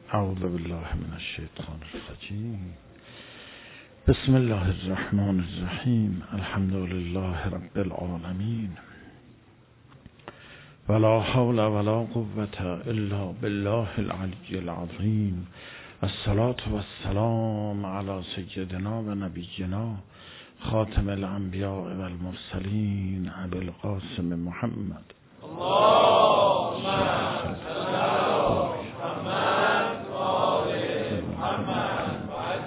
اعوذ بالله من الشیطان الرجیم. بسم الله الرحمن الرحیم. الحمد لله رب العالمین. ولا حول ولا قوة الا بالله العلی العظیم. الصلاة والسلام علی سیدنا و نبینا خاتم الانبیاء والمرسلین ابی القاسم محمد. اللهم صل علی محمد و آل محمد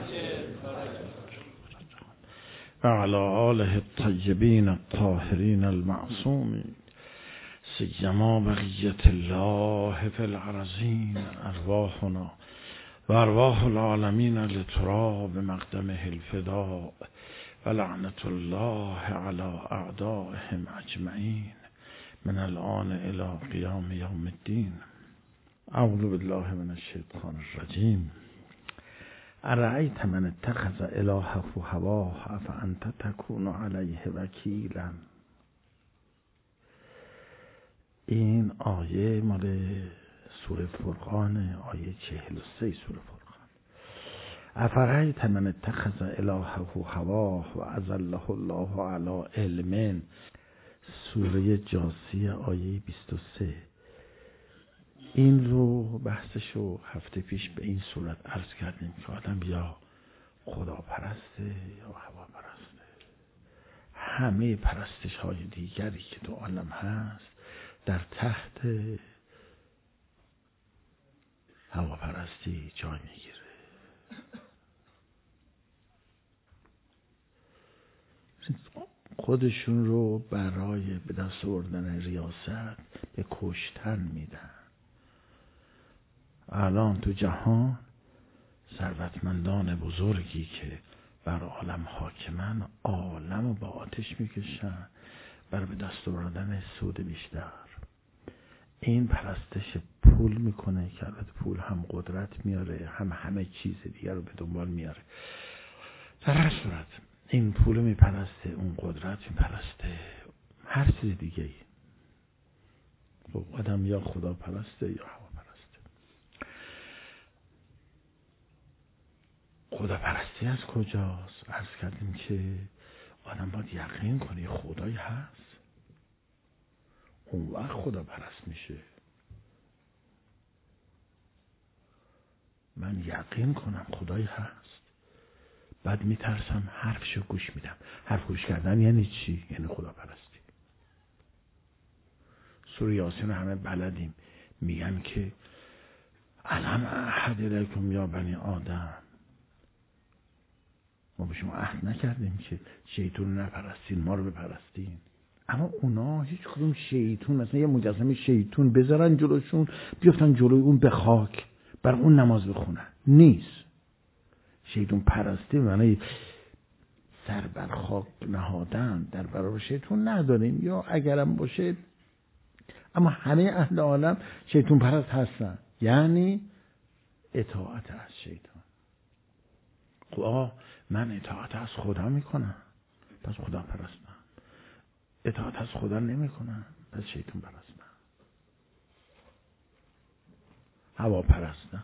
و علی آله الطیبین الطاهرین المعصومین سیما بقیة الله فی الارضین. ارواحنا و ارواح العالمین لتراب مقدمه الفداء و لعنت الله علی اعدائهم اجمعین من الآن الى قیام یوم الدین. اعوذ بالله من الشیطان الرجیم. ارأیت من اتخذ الهه هواه افانت تکون علیه وکیلا. این آیه مال سوره فرقان، آیه 43 سوره فرقان. افرأیت من اتخذ الهه هواه و اضله الله علی علم، سوره جاثیه آیه 23. این رو بحثشو هفته پیش به این صورت عرض کردیم که آدم یا خدا پرسته یا هوا پرسته. همه پرستش های دیگری که تو عالم هست در تحت هوا پرستی جای میگیره. خودشون رو برای به دست آوردن ریاست به کشتن میدن. الان تو جهان ثروتمندان بزرگی که بر عالم حاکمن، عالم رو با آتش میکشن برای به دست آوردن سود بیشتر. این پرستش پول میکنه که البته پول هم قدرت میاره، هم همه چیز دیگر رو به دنبال میاره. در هر صورت این پول میپرسته، اون قدرت میپرسته، هر چیز دیگه ای. خب آدم یا خدا پرسته یا هوا پرسته. خدا پرستی از کجاست؟ عرض کردیم که آدم باید یقین کنه خدایی هست، اون وقت خدا پرست میشه. من یقین کنم خدایی هست، بعد میترسم حرفشو گوش میدم. حرف گوش کردن یعنی چی؟ یعنی خدا پرستی. سوره یاسین همه بلدیم، میگن که الم اعهد الیکم یا بنی آدم، ما به شما عهد نکردیم که شیطون نپرستین، ما رو بپرستین. اما اونا هیچ کدوم شیطون، مثلا یه مجسمه شیطون بذارن جلوشون، بیفتن جلوی اون به خاک بر اون نماز بخونن، نیست. شیطون پرستی معنی سر بر خاک نهادن در برابر شیطون نداریم، یا اگرم باشه، اما همه اهل عالم شیطون پرست هستن، یعنی اطاعت از شیطان. خب من اطاعت از خدا میکنم، پس خدا پرستم. اطاعت از خدا نمیکنم، پس شیطان پرستم، هوا پرستم.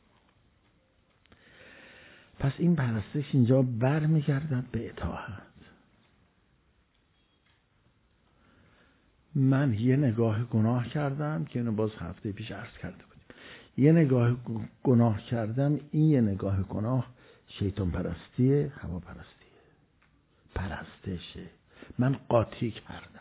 پس این پرستش اینجا برمیگردد به اطاعت. من یه نگاه گناه کردم که اینو باز هفته پیش عرض کرده بودیم. یه نگاه گناه کردم، این یه نگاه گناه شیطان پرستیه، هوا پرستیه، پرستشه. من قاطی کردم.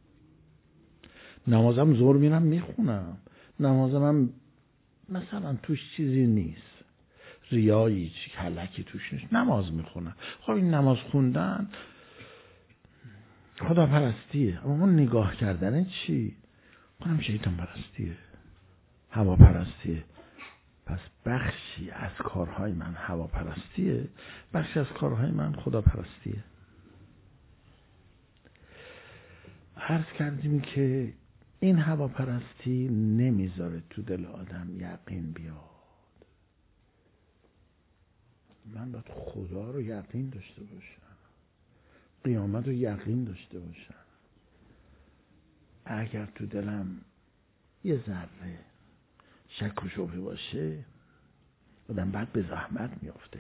نمازم زور میرم میخونم، نمازم هم مثلا توش چیزی نیست، ریایی کلکی توش نیست، نماز میخونم. خب این نماز خوندن خدا پرستیه، اما اون نگاه کردن چی؟ اونم شیطان پرستیه، هوا پرستیه. پس بخشی از کارهای من هوا پرستیه، بخشی از کارهای من خدا پرستیه. عرض کردیم که این هوا پرستی نمیذاره تو دل آدم یقین بیاد. من باید خدا رو یقین داشته باشم، قیامت رو یقین داشته باشم. اگر تو دلم یه ذره شک و شبهه باشه، آدم بعد به زحمت میفته.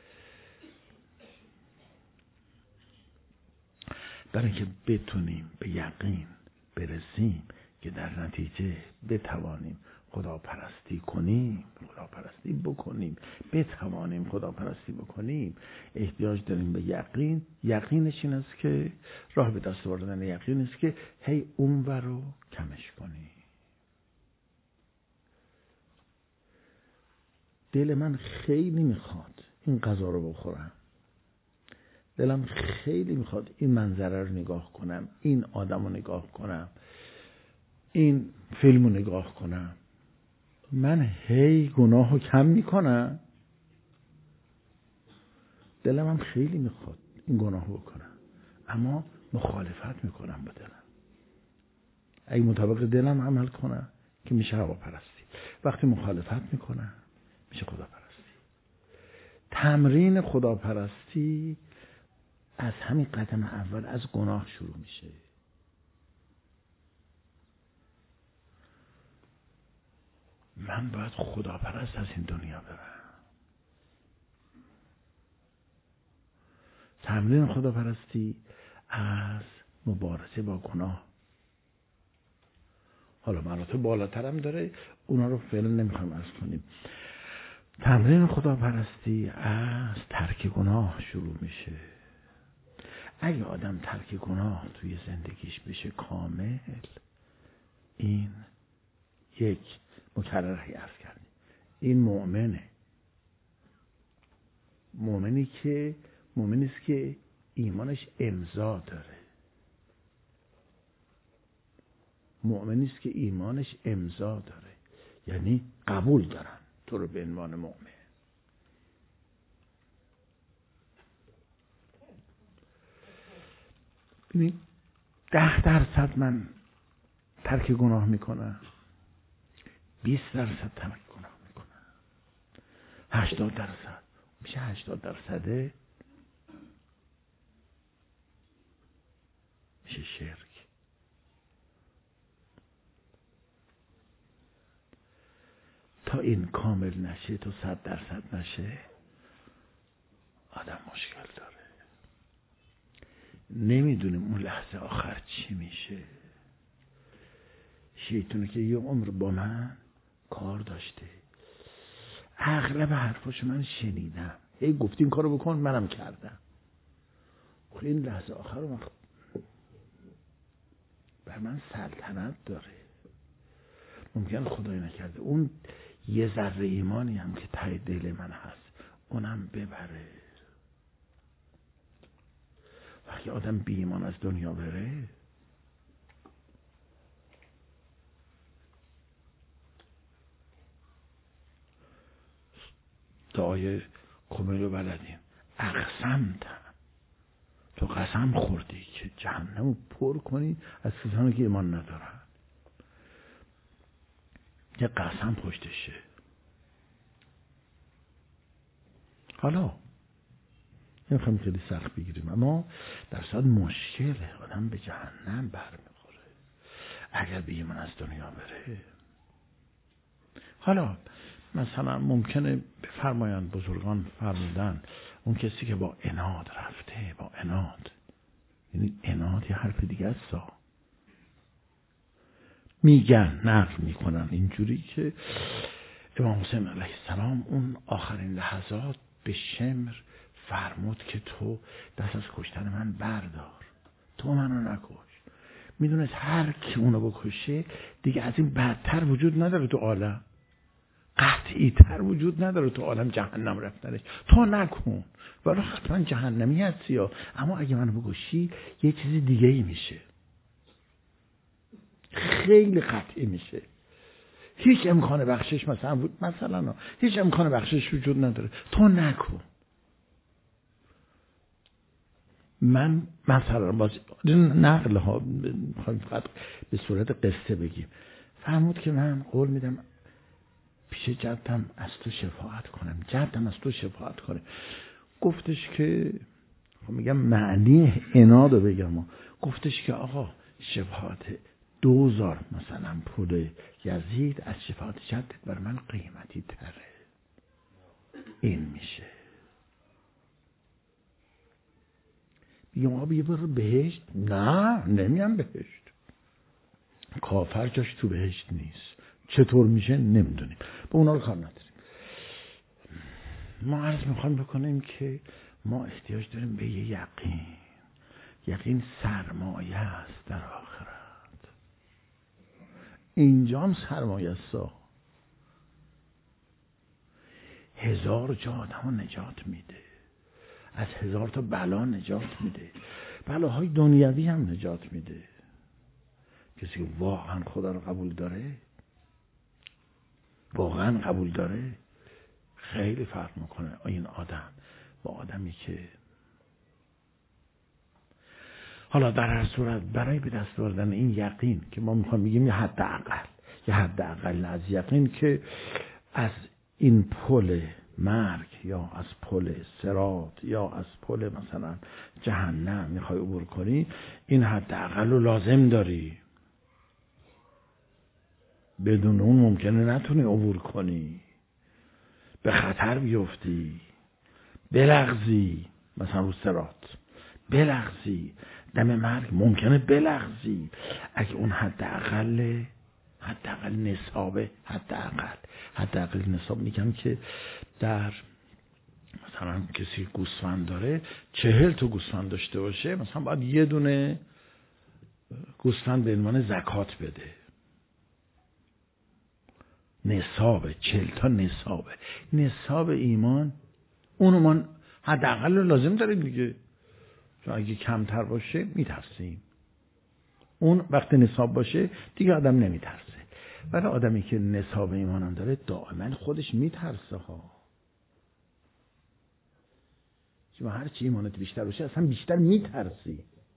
برای اینکه بتونیم به یقین برسیم که در نتیجه بتوانیم خداپرستی کنیم، خداپرستی بکنیم، بتوانیم خداپرستی بکنیم، احتیاج داریم به یقین. یقینش این است که راه به دست آوردن یقین است که هی اونور رو کمش کنیم. دل من خیلی میخواد این غذا رو بخورم، دلم خیلی میخواد این منظره رو نگاه کنم، این آدم رو نگاه کنم، این فیلم رو نگاه کنم. من هی گناه رو کم میکنم، دلم هم خیلی میخواد این گناه رو بکنم، اما مخالفت میکنم با دلم. اگه مطابق دلم عمل کنم که میشه هواپرستی، وقتی مخالفت میکنم میشه خداپرستی. تمرین خداپرستی از همین قدم اول از گناه شروع میشه. من باید خداپرست از این دنیا برم. تمرین خداپرستی از مبارزه با گناه. حالا مراتب بالاتر هم داره، اونا رو فعلا نمیخوایم عرض کنیم. تمرین خداپرستی از ترک گناه شروع میشه. اگه آدم ترک گناه توی زندگیش بشه کامل، این یک مکرر عرض کردیم، این مؤمنه. مؤمنی است که ایمانش امضا داره. مؤمنی است که ایمانش امضا داره، یعنی قبول دارن تو رو به عنوان مؤمن. ببین 10% من ترک گناه میکنم، 20% ترک گناه میکنم، 80% میشه 80% میشه شرک. تا این کامل نشه، تا 100% نشه، آدم مشکل داره. نمیدونیم اون لحظه آخر چی میشه. شیطونه که یه عمر با من کار داشته، اغلب حرفاشو من شنیدم، هی گفتی این کارو بکن، منم کردم. این لحظه آخر رو بر من سلطنت داره. ممکن خدای نکرده اون یه ذره ایمانی هم که ته دل من هست اونم ببره. وقتی آدم بی ایمان از دنیا بره، دعای کمیل رو بلدیم، اقسمتم، تو قسم خوردی که جهنم رو پر کنی از کسانی که ایمان ندارن. یه قسم پشتشه. حالا نمیخوایم خیلی سخت بگیریم، اما در صورت مشکله، آدم به جهنم برمیخوره اگر به ایمان از دنیا بره. حالا مثلا ممکنه بفرمایند، بزرگان فرمودن، اون کسی که با عناد رفته، با عناد، یعنی عناد یه حرف دیگه است، میگن، نقل میکنن اینجوری که امام حسین علیه السلام اون آخرین لحظات به شمر فرمود که تو دست از کشتن من بردار، تو منو نکش. میدونست هر کی اونو بکشه دیگه از این بدتر وجود نداره تو عالم، قطعی تر وجود نداره تو عالم جهنم رفتنش. تو نکن، ولی حتما جهنمی هستی، اما اگه منو بکشی یه چیزی دیگه ای میشه، خیلی قطعی میشه. هیچ امکان بخشش مثلا هیچ امکان بخشش وجود نداره، تو نکن. من مثلا باز نقل ها میخوایم فقط به صورت قصه بگیم، فرمود که من قول میدم پیش جدم از تو شفاعت کنم، جدم از تو شفاعت کنه. گفتش که میگم معنی عناد رو بگم، گفتش که آقا شفاعت 2000 مثلا پول یزید از شفاعت جدت بر من قیمتی تره. این میشه. بگم آقا بیا برو بهشت. نه نمیام بهشت. کافر جاش تو بهشت نیست. چطور میشه نمیدونیم، با اونا رو کار نداریم. ما عرض میخوام بکنیم که ما احتیاج داریم به یه یقین. یقین سرمایه است در آخرت. اینجا هم سرمایه است. 1000 جا آدم نجات میده، از 1000 تا بلا نجات میده، بلاهای دنیوی هم نجات میده. کسی که واقعا خدا رو قبول داره، واقعا قبول داره، خیلی فرق میکنه این آدم با آدمی که حالا در هر صورت برای به دست آوردن این یقین که ما میخوایم بگیم یه حد اقل از یقین که از این پل مرگ یا از پل صراط یا از پل مثلا جهنم میخوای عبور کنی، این حد اقل رو لازم داری. بدون اون ممکنه نتونی عبور کنی، به خطر بیفتی، بلغزی، مثلا رو صراط بلغزی، دم مرگ ممکنه بلغزی. اگه اون حداقل نصاب میگم که در مثلا کسی گوسفند داره 40 تا گوسفند داشته باشه، مثلا باید یه دونه گوسفند به عنوان زکات بده. نصابه، 40 تا نصاب ایمان. اونو ما حداقل لازم داریم دیگه، چون اگه کمتر باشه میترسیم. اون وقت نصاب باشه دیگه آدم نمیترسه. ولی آدمی که نصاب ایمان هم داره دائما خودش میترسه ها. چون هر چی ایمانت بیشتر باشه اصلا بیشتر میترسی.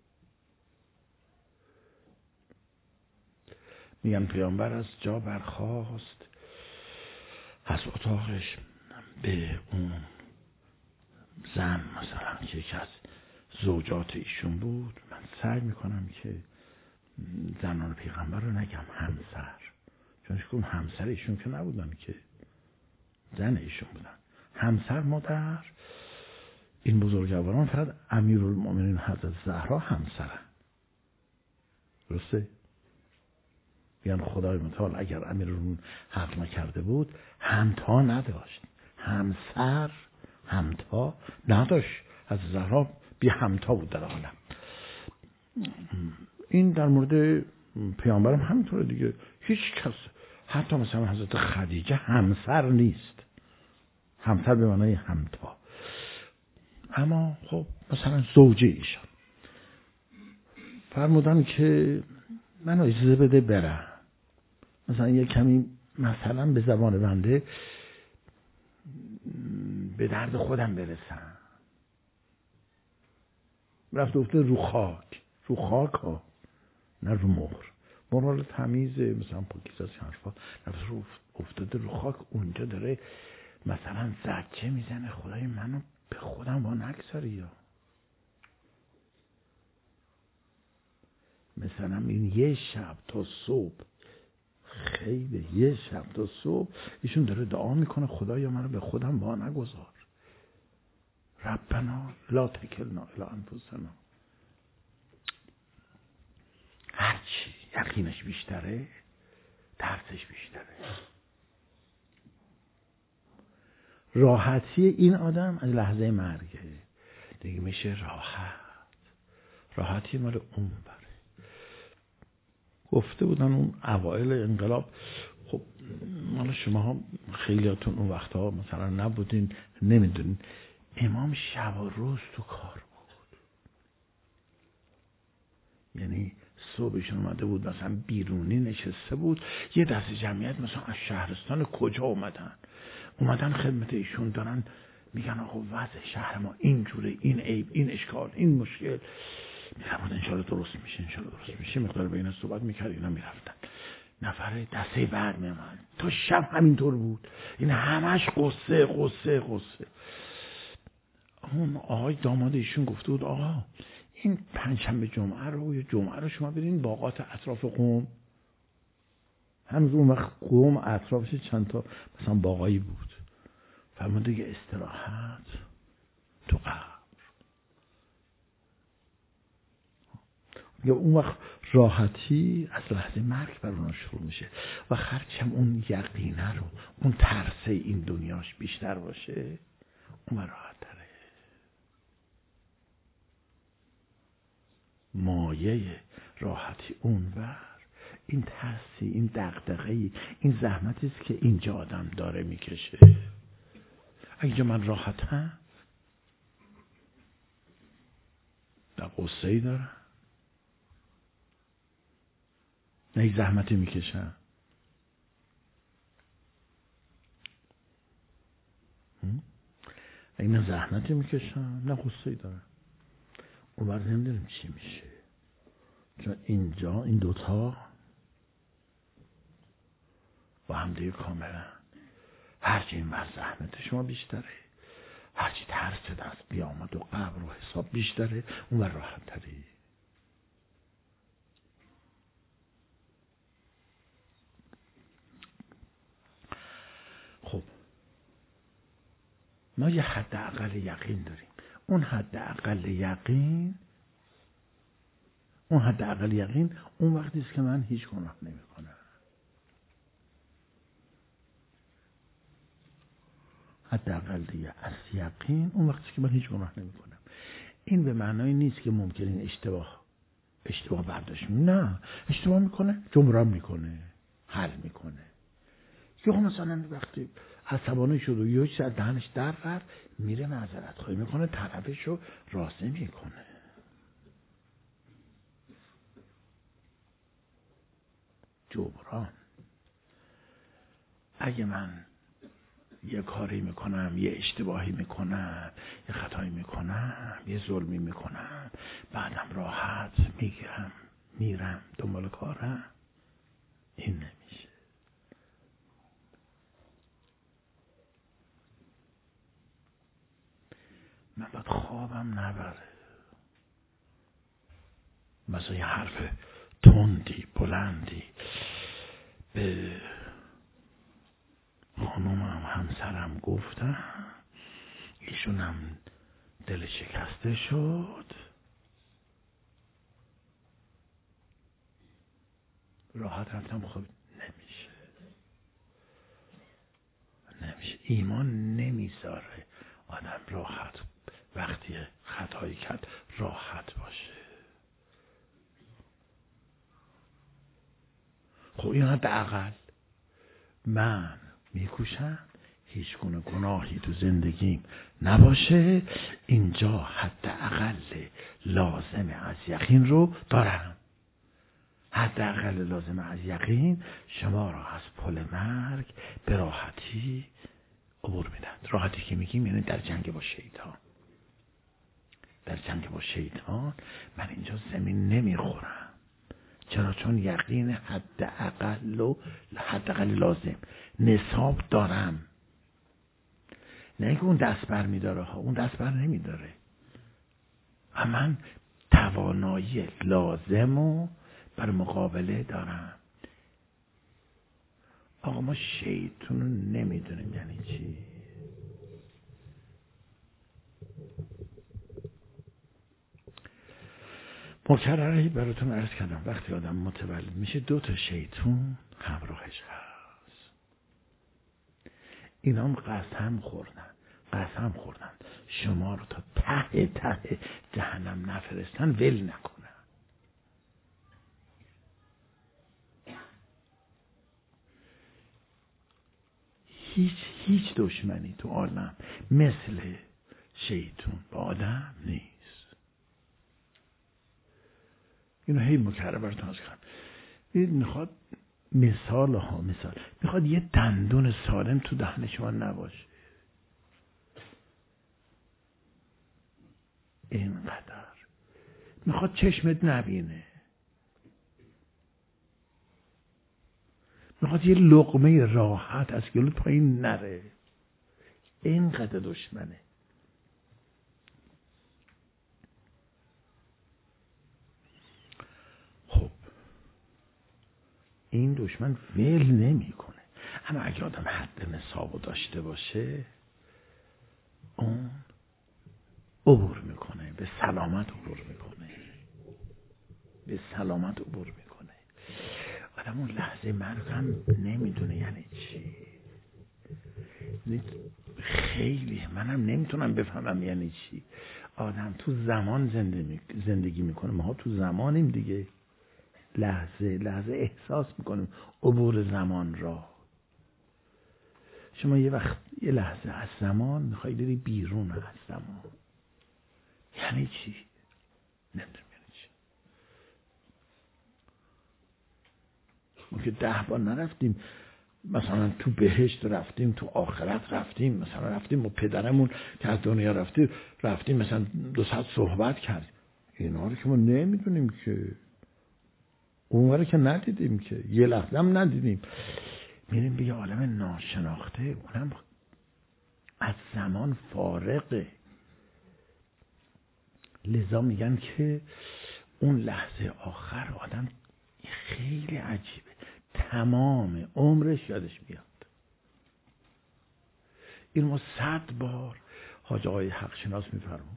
میگم پیامبر از جا برخاست، از اتاقش به اون زن مثلا که یکی از زوجات ایشون بود، من سعی میکنم که زنان پیغمبر رو نگم همسر، چون اون همسر ایشون که نبودن که زن ایشون بودن. همسر مادر این بزرگواران فقط امیرالمومنین حضرت زهرا همسرن. درسته؟ بیان خدای متعال اگر امیرالمومنین حق نکرده بود همتا نداشت، همتا نداشت. از زهرا بی همتا بود در عالم. این در مورد پیامبرم همینطوره دیگه. هیچ کس حتی مثلا حضرت خدیجه همسر نیست، همسر به معنای همتا. اما خب مثلا زوجه ایشان فرمودن که من اجازه بده برم، مثلا یه کمی مثلا به زبان بنده به درد خودم برسم. رفت افته رو خاک ها، نه رو مهر تمیز مثلا پاکیز از حرفا. رفت افتاده رو خاک، اونجا داره مثلا زجه میزنه خدای منو به خودم وا نگذاری. یا مثلا این یه شب تا صبح، خیلی یه شب تا صبح ایشون داره دعا میکنه خدایا منو به خودم وا نگذار، ربنا لا تکلنا الی انفسنا. هرچی یقینش بیشتره ترسش بیشتره. راحتی این آدم از لحظه مرگه دیگه میشه راحتی مال اون بره. گفته بودن اون اوائل انقلاب، خب مال شما ها خیلیاتون اون وقتها مثلا نبودین نمیدونین، امام شب و روز تو کار بود. یعنی صبحشون اومده بود مثلا بیرونی نشسته بود، یه دست جمعیت مثلا از شهرستان کجا اومدن خدمت ایشون، دارن میگن آقا وضع شهر ما اینجوره، این عیب، این اشکال، این مشکل. میفرمود انشالله درست میشه. مقدار به اینا صحبت میکرد، اینا میرفتن. نفر دسته بعد میامد تا شب همینطور بود. این همش قصه. اون آقای داماد ایشون گفته بود آقا این پنجشنبه جمعه رو شما برین باغات اطراف قم. هنوز اون وقت قم اطرافش چند تا مثلا باغایی بود. فرمود دیگه استراحت تو قبر. یا اون وقت راحتی از لحظه مرگ بر اون شروع میشه و هرچم اون یقینه رو، اون ترس این دنیاش بیشتر باشه، اون راحت تره. مایه راحتی اون این ترسی، این دغدغه‌ای، این زحمتی است که اینجا آدم داره میکشه. اگه من راحتم، نه غصه‌ای دارم، نه زحمتی میکشم. اگه من زحمتی میکشم، نه غصه‌ای دارم. اون وقت نمیدونیم چی میشه، چون اینجا این دوتا با هم دیگه کاملا، هرچی این وقت زحمت شما بیشتره، هرچی ترس دست قیامت و قبر و حساب بیشتره، اون وقت راحت تری. خب ما یه حداقل یقین داریم. اون حداقل یقین اون وقتی است که من هیچ گناه نمی‌کنم. حداقل دیگه از یقین اون وقتی که من هیچ گناه نمی‌کنم. این به معنای نیست که ممکنه این اشتباه برداشت. نه، اشتباه میکنه، جبران میکنه، حل میکنه. یا مثلا وقتی عصبانی شد و یه چیز از دهنش در رفت، میره معذرت خواهی میکنه، طرفشو راضی میکنه. جبران. اگه من یه کاری میکنم، یه اشتباهی میکنم، یه خطایی میکنم، یه ظلمی میکنم، بعدم راحت میگیرم میرم دنبال کارم، این نمیشه. من باید خوابم نبره، مثلا یه حرف تندی بلندی به خانومم همسرم گفتم، ایشونم دل شکسته شد، راحت رفتم. خب نمیشه. ایمان نمیذاره آدم راحت وقتی خطایی کرد راحت باشه. خب این حداقل من میکوشم هیچ گونه گناهی تو زندگیم نباشه. اینجا حداقل لازم از یقین رو دارم. حداقل لازم از یقین شما را از پل مرگ به راحتی عبور میدن. راحتی که میگیم یعنی در جنگ با شیطان. در جنگ با شیطان من اینجا زمین نمیخورم. چرا؟ چون یقین حداقل لازم نصاب دارم. نه که اون دست بر میداره ها، اون دست بر نمیداره. و من توانایی لازمو بر مقابله دارم. آقا ما شیطون رو نمیدونیم یعنی چی. مکرره براتون عرض کردم وقتی آدم متولد میشه 2 شیطون همراهش هست. اینا هم قسم خوردن شما رو تا ته جهنم نفرستن ول نکنن. هیچ دشمنی تو عالم مثل شیطون با آدم نیست. اینو هی مکرر براتون عرض کردم. این میخواد مثال میخواد یه دندون سالم تو دهن شما نباشه. اینقدر میخواد چشمت نبینه، میخواد یه لقمه راحت از گلوت پایین نره. اینقدر دشمنه. خب این دشمن ول نمیکنه. اما اگه آدم حد نصابو داشته باشه اون عبور میکنه، به سلامت عبور میکنه، به سلامت عبور میکنه. آدم اون لحظه مرگ هم نمیدونه یعنی چی. خیلی منم نمیتونم بفهمم یعنی چی. آدم تو زمان زندگی میکنه، ما تو زمانیم دیگه، لحظه احساس میکنیم عبور زمان را. شما یه لحظه از زمان میخوای بری بیرون از زمان، یعنی چی؟ نمیدونم یعنی چی. ما که 10 بار نرفتیم مثلا تو بهشت رفتیم، تو آخرت رفتیم، مثلا رفتیم با پدرمون که از دنیا رفتیم مثلا 2 ساعت صحبت کردیم. اینا رو که ما نمیدونیم که، اون رو که ندیدیم که، یه لحظه هم ندیدیم. میریم به یه عالم ناشناخته، اونم از زمان فارغه. لذا میگن که اون لحظه آخر آدم خیلی عجیبه، تمام عمرش یادش میاد. این ما 100 بار حاج آقای حق شناس میفرمود،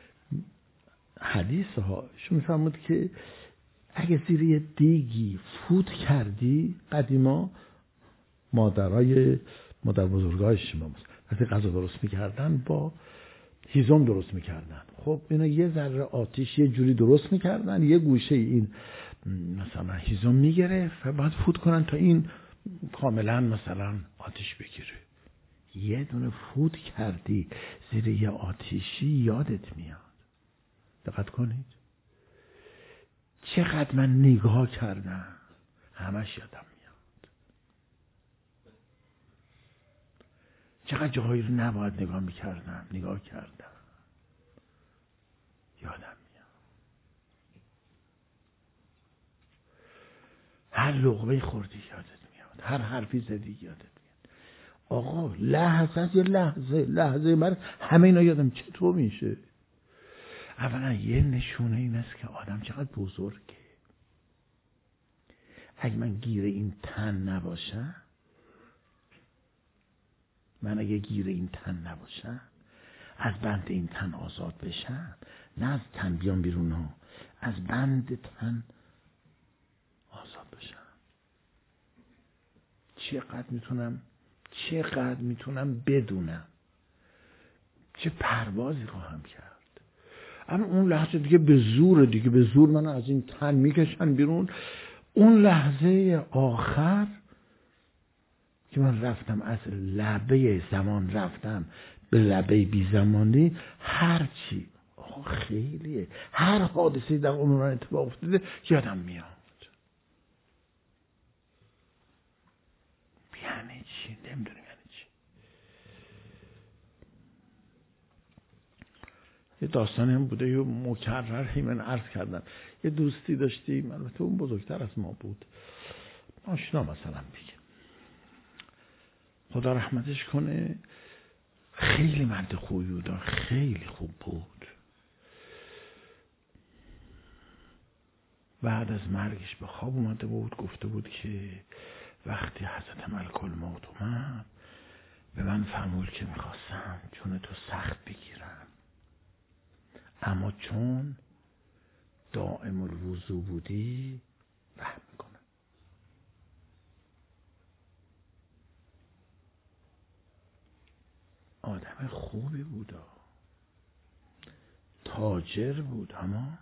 حدیث ها شو میفرمود که اگه زیر یه دیگی فوت کردی، قدیما مادر بزرگای شما وقتی غذا درست میکردن با هیزم درست میکردن. خب اینا یه ذره آتیش یه جوری درست میکردن، یه گوشه این مثلا هیزم میگرفت و بعد فوت کنن تا این کاملا مثلا آتیش بگیره. یه دونه فوت کردی زیر یه آتیشی یادت میاد. دقت کنید چقدر من نگاه کردم همش یادم میاد، چقدر جاهایی رو نباید نگاه کردم یادم میاد. هر لقمه خوردی یادت میاد، هر حرفی زدی یادت میاد. آقا لحظه من همه اینا یادم چطور میشه؟ اولا یه نشونه این است که آدم چقدر بزرگه. اگه من گیر این تن نباشم، از بند این تن آزاد بشم، نه از تن بیام بیرون ها، از بند تن آزاد بشم، چقدر میتونم بدونم چه پروازی خواهم کرد. اما اون لحظه دیگه به زور من از این تن میکشن بیرون. اون لحظه آخر که من رفتم از لبه زمان رفتم به لبه بی زمانی، هر چی خیلیه، هر حادثه در عمر من اتفاق افتاده یادم میاد. یعنی چی؟ نمیدونم یعنی چی. یه داستانی هم بوده، یه مکرر من عرض کردم. یه دوستی داشتیم، البته اون بزرگتر از ما بود، آشنا مثلا بگیم، خدا رحمتش کنه، خیلی مرد خوبی بود، خیلی خوب بود. بعد از مرگش به خواب اومده بود، گفته بود که وقتی حضرت ملک الموت اومد به من فرمود که میخواستم جون تو سخت بگیرم، اما چون دائم الوضو بودی رحم میکنم. آدم خوبی بود، تاجر بود، اما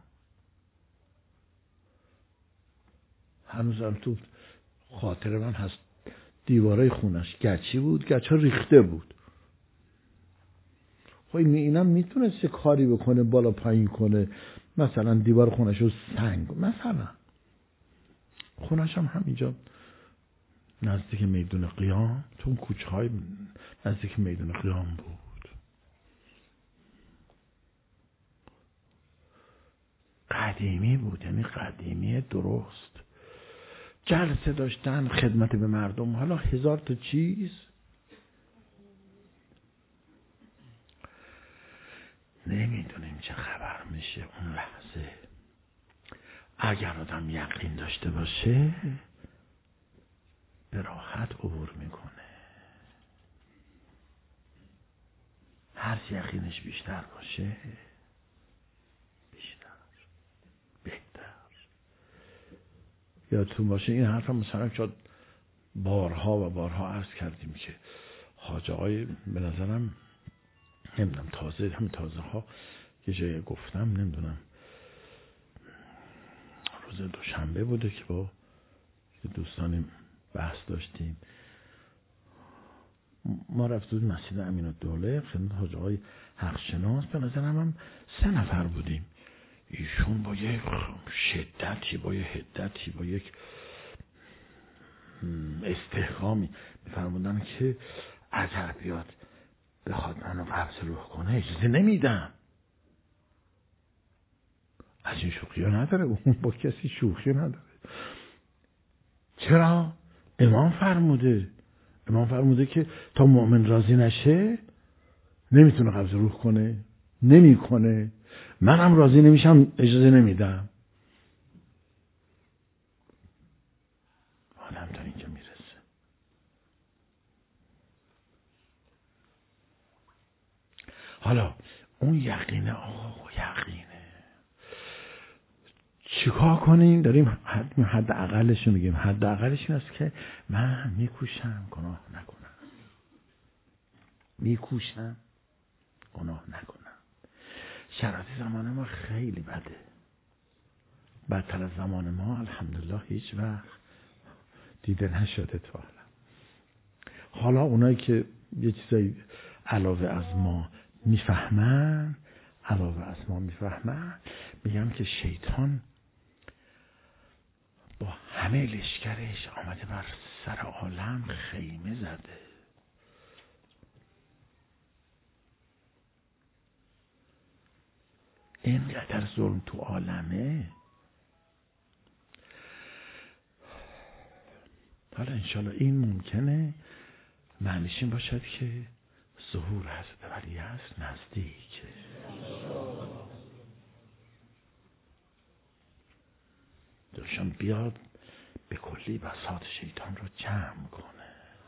هنوزم تو خاطر من هست دیوارای خونش گچی بود، گچا ریخته بود. خب اینم میتونست کاری بکنه، بالا پایین کنه، مثلا دیوار خونش رو سنگ، مثلا خونش هم همینجا نزدیک میدون قیام، تو اون کوچه های نزدیک میدون قیام بود. قدیمی بود، یعنی قدیمی درست. جلسه داشتن، خدمت به مردم، حالا 1000 تا چیز. نمیدونیم چه خبر میشه اون لحظه. اگر آدم یقین داشته باشه به راحت عبور میکنه. هر پس یقینش بیشتر باشه، بیشتر، بهتر. یادتون باشه این حرف هم مثلا شاید بارها و بارها عرض کردیم که حاج آقای به نظرم نمیدونم تازه ها یه جایی گفتم، نمیدونم روز دوشنبه بوده که با دوستانی بحث داشتیم، ما رفتیم مسجد امین‌الدوله خدمت حاج آقای حقشناس، به نظرم هم 3 نفر بودیم. ایشون با یک شدتی، با یک حدتی، با یک استحکامی می‌فرمودن که اگر بیاد بخواد منو قبض روح کنه اجازه نمیدم. از این شوخی ها نداره، اون با کسی شوخی نداره. چرا؟ امام فرموده که تا مؤمن راضی نشه نمیتونه قبض روح کنه، نمیکنه. منم راضی نمیشم اجازه نمیدم. آدم تا اینجا میرسه. حالا اون یقینه، آقا یقینه، چیکار کنیم؟ داریم حد اقلش رو میگیم. حد اقلش این است که من میکوشم گناه نکنم، میکوشم گناه نکنم. شرایط زمان ما خیلی بده، بدتر از زمان ما الحمدلله هیچ وقت دیده نشده تا حالا اونایی که یه چیزایی علاوه از ما میفهمن میگم که شیطان با همه لشکرش آمده بر سر عالم خیمه زده. اینقدر ظلم تو عالمه. حالا انشالله این ممکنه معنیش این باشد که ظهور حضرت ولی هست نزدیک، درشان بیاد به کلی بساط شیطان رو جمع کنه.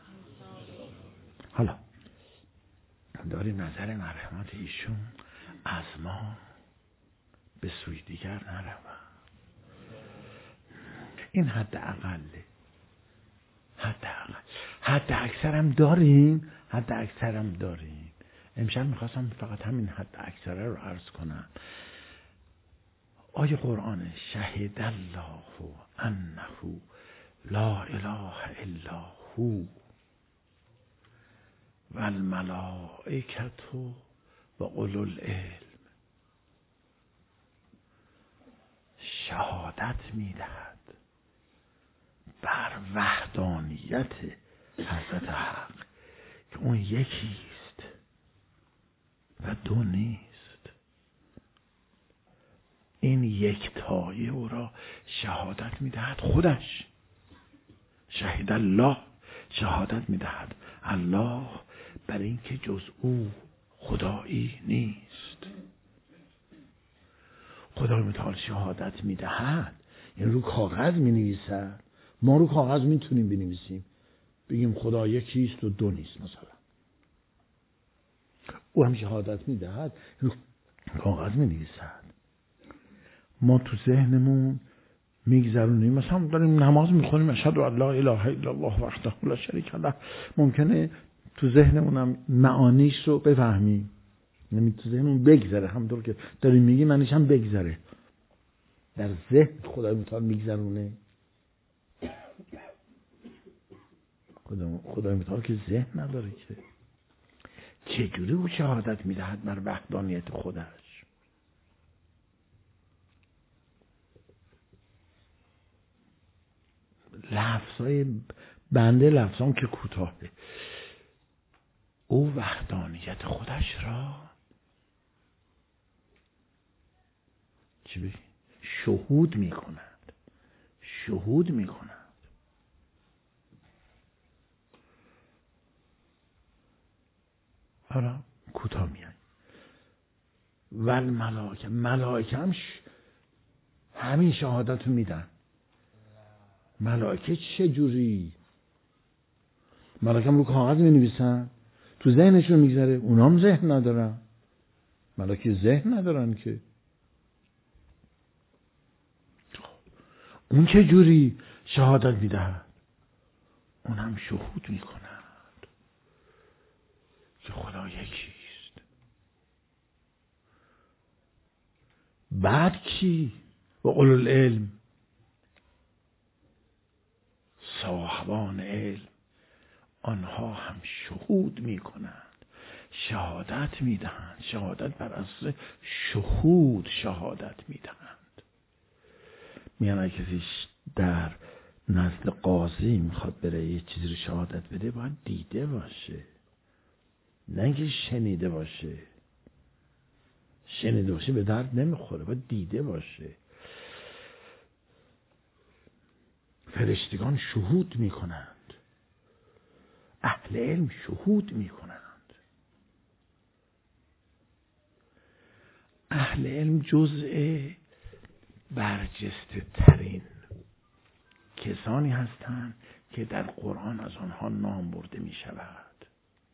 حالا داریم نظر مرحمت ایشون از ما به سوی دیگر نروم. این حد اقله. حد اکثرم داریم. امشب میخواستم فقط همین حد اکثره رو عرض کنم. آیه قرآن شهد الله انه لا اله الا هو و الملائکة و اولو العلم، شهادت میدهد بر وحدانیت حضرت حق که اون یکیست و دو نیست. این یکتایی او را شهادت میدهد خودش. شهید الله شهادت میدهد الله بر این که جز او خدایی نیست. خدای متعال شهادت میدهد، این رو کاغذ مینویسد. ما رو کاغذ میتونیم بنویسیم بگیم خدا یکیست و دو نیست مثلا. او هم شهادت میدهد، رو کاغذ مینویسد. ما تو ذهنمون میگذرونیم. مثلا داریم نماز میخونیم اشهد ان لا اله الا الله وحده لا شریک له، ممکنه تو ذهنمونم معانیش رو بفهمیم، یعنی تو ذهنمون بگذره، همونطور که داریم میگیم معنیش هم بگذره. در ذهن خدای متعال میگذرونه. خدای متعال که ذهن نداره که چجوری او شهادت میدهد بر وحدانیت خودش. لفظای بنده لفظام که کوتاهه، او وحدانیت خودش را چی بگی؟ شهود میکند. حالا کوتاه میای و ملائکه هم همین شهادت رو میدن. ملائکه چه جوری؟ ملائکه هم رو کاغذ می نویسن، تو ذهنشون میگذره، اونا هم ذهن ندارن. ملاک ذهن ندارن که. اون چه جوری شهادت میدهد؟ اون هم شهود میکند که خدا یکیست. بعد کی؟ و اولو العلم، صاحبان علم، آنها هم شهود میکنند، شهادت میدهند. شهادت بر اساس شهود شهادت میدهند. میگن کسی در نزد قاضی میخواد بره یه چیزی رو شهادت بده، باید دیده باشه، نه اینکه شنیده باشه. شنیده باشه به درد نمیخوره، باید دیده باشه. فرشتگان شهود میکنند، اهل علم شهود میکنند. اهل علم جزء برجسته ترین کسانی هستند که در قرآن از آنها نام برده می شود.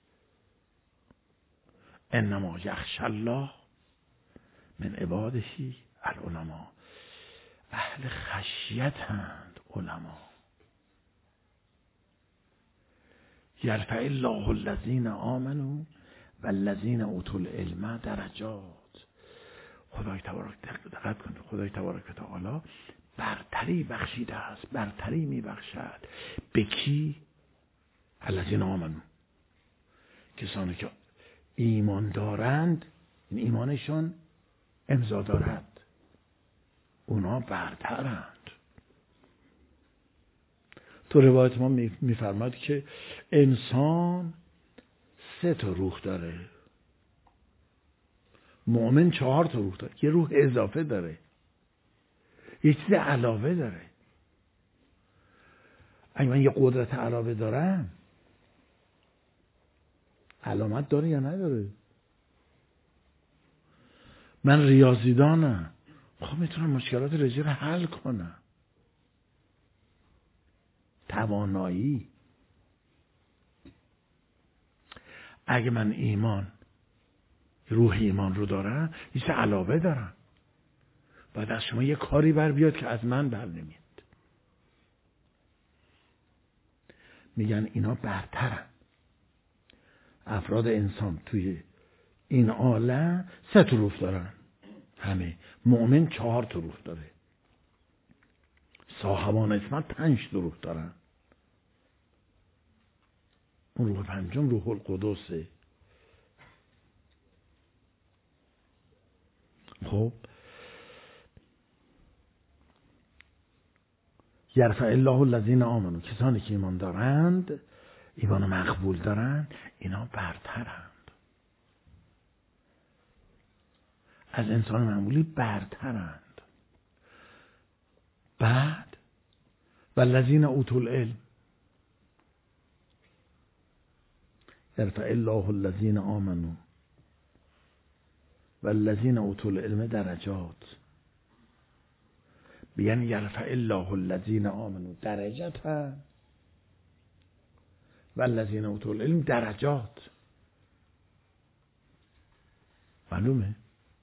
انما یخشی الله من عباده العلماء. اهل خشیتند علما. یرفع الله الذین آمنوا والذین اوتوا العلم درجات. خدای تبارک دقت کنید، خدای تبارک و تعالی برتری بخشیده است، برتری می بخشد. به کی؟ الذین آمنوا، کسانی که ایمان دارند، این ایمانشون امضا دارد، اونا برترند. تو روایت ما میفرماد که انسان 3 روح داره، مؤمن 4 روح داره، یه روح اضافه داره، یه چیز علاوه داره. اگه من یه قدرت علاوه دارم، علامت داره یا نداره؟ من ریاضیدانم، خب میتونم مشکلات ریاضی رو حل کنم. توانایی. اگه من روح ایمان رو دارم، یه چیز علاوه دارم، باید از شما یه کاری بر بیاد که از من بر نمیاد. میگن اینا برترن. افراد انسان توی این عالم 3 روح دارن، همه. مؤمن 4 روح داره، صاحبان اسمت 5 روح دارن. اون روح پنجم روح القدسه. خب یرفع الله الذین آمنوا، کسانی که ایمان دارند، ایمان مقبول دارند، اینا برترند، از انسان معمولی برترند. بعد والذین اوتوا العلم، یرفع الله الذین آمنوا والذین اوتوا العلم درجات. بیان یرفع الله الذین آمنوا درجات والذین اوتوا العلم درجات. معلومه؟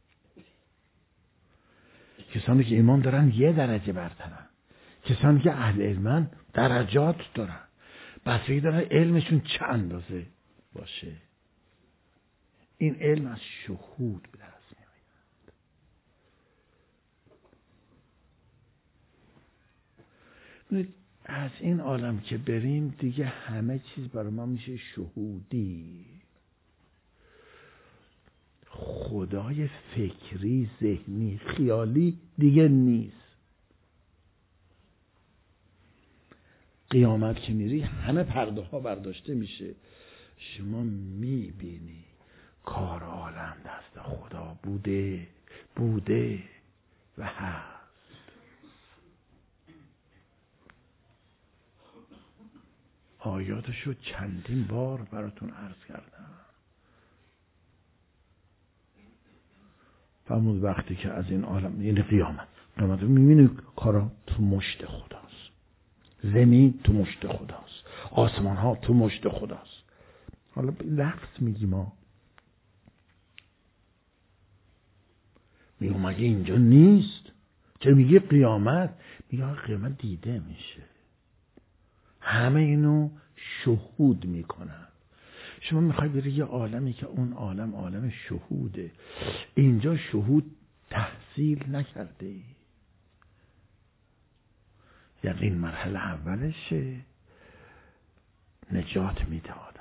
کسانی که ایمان دارن 1 درجه برترن، کسانی که اهل علمن درجات دارن، بستگی دارن علمشون چه اندازه باشه. این علم از شهود به دست میاد. از این عالم که بریم دیگه همه چیز برای ما میشه شهودی. خدای فکری، ذهنی، خیالی دیگه نیست. قیامت که میری همه پرده ها برداشته میشه، شما میبینی کار عالم دست خدا بوده و هست. آیاتشو چندین بار براتون عرض کردم. فرمود وقتی که از این عالم، یعنی قیامت میبینی کارا تو مشت خداست. زمین تو مشت خداست، آسمان ها تو مشت خداست. حالا لفظ میگیم ما، میگه مگه اینجا نیست؟ چرا میگه قیامت؟ میگه قیامت دیده میشه. همه اینو شهود میکنن. شما میخوای بری یه عالمی که اون عالم شهوده، اینجا شهود تحصیل نکرده ای. یقین مرحله اولشه، نجات میده آدم.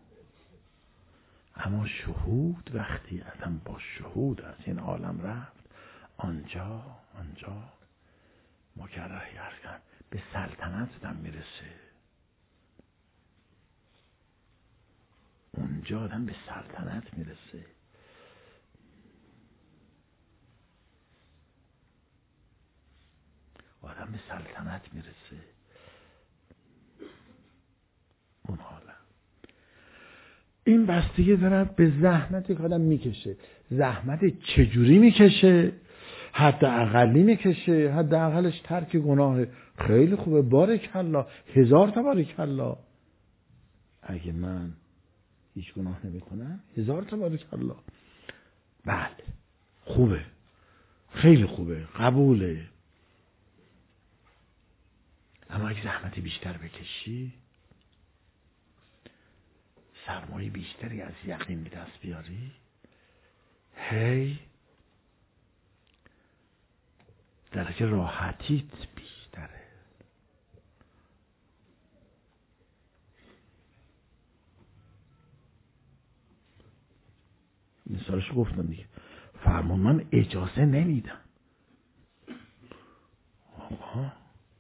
اما شهود وقتی آدم با شهود از این عالم رفت، آنجا مکرر یرکن به سلطنت آدم میرسه. اونجا آدم به سلطنت میرسه. آدم به سلطنت میرسه. اون حالا این بستگی داره به زحمتی که آدم میکشه. زحمت چجوری میکشه؟ حد اقلی میکشه. حد اقلش ترک گناه. خیلی خوبه، بارکالله، 1000 تا بارکالله. اگه من هیچ گناه نمیکنم 1000 تا بارکالله. بله خوبه، خیلی خوبه، قبوله. اما اگه زحمتی بیشتر بکشی، سرمایه بیشتری از یقین به دست بیاری، هی درجه راحتیت بیشتره. مثالش گفتم دیگه. فرمون من اجازه نمیدم. آقا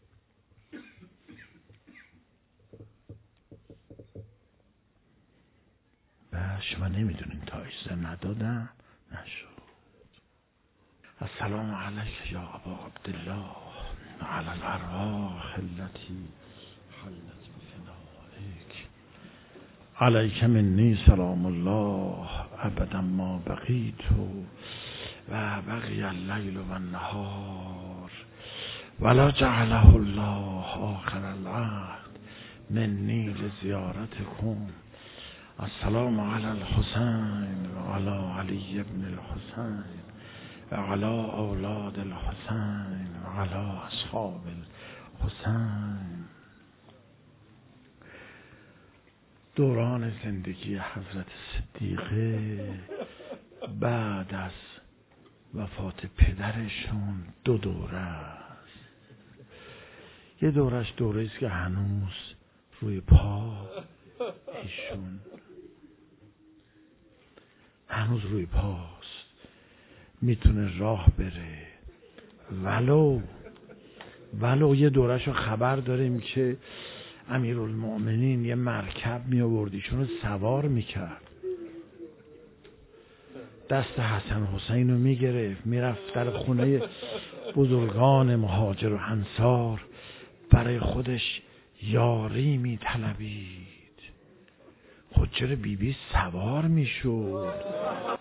شما نمیدونین تا اجازه ندادم نشد. السلام علیک یا ابا عبدالله و علی الارواح التي حلت بفنائک. علیک منی سلام الله ابدا ما بقیت و بقی اللیل و النهار ولا جعله الله آخر العهد منی لزیارتکم. السلام علی الحسین و علی علی ابن الحسین و علی اولاد الحسین و علی اصحاب الحسین. دوران زندگی حضرت صدیقه بعد از وفات پدرشون 2 دوره است. یه دورش دوره است که هنوز روی پا، ایشون هنوز روی پاست، میتونه راه بره. ولو یه دورش رو خبر داریم که امیرالمؤمنین یه مرکب می آورد ایشون رو سوار میکرد، دست حسن حسین رو میگرفت، میرفت در خونه بزرگان مهاجر و انصار، برای خودش یاری میطلبید. خود چرا بیبی سوار میشد؟